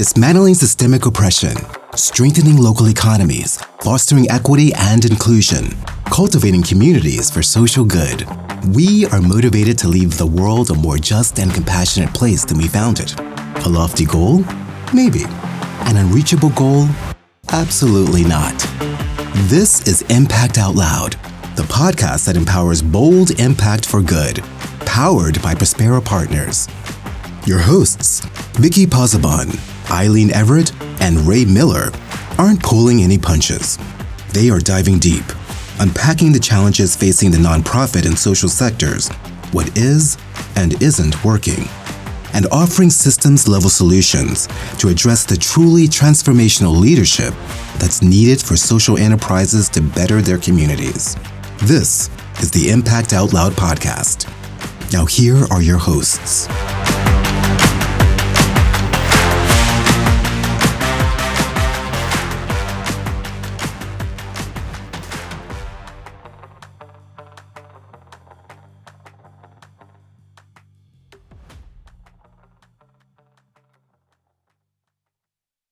dismantling systemic oppression, strengthening local economies, fostering equity and inclusion, cultivating communities for social good. We are motivated to leave the world a more just and compassionate place than we found it. A lofty goal? Maybe. An unreachable goal? Absolutely not. This is Impact Out Loud, the podcast that empowers bold impact for good, powered by Prospera Partners. Your hosts, Vicky Pozzebon, Eileen Everett, and Ray Miller, aren't pulling any punches. They are diving deep, unpacking the challenges facing the nonprofit and social sectors, what is and isn't working, and offering systems-level solutions to address the truly transformational leadership that's needed for social enterprises to better their communities. This is the Impact Out Loud podcast. Now here are your hosts.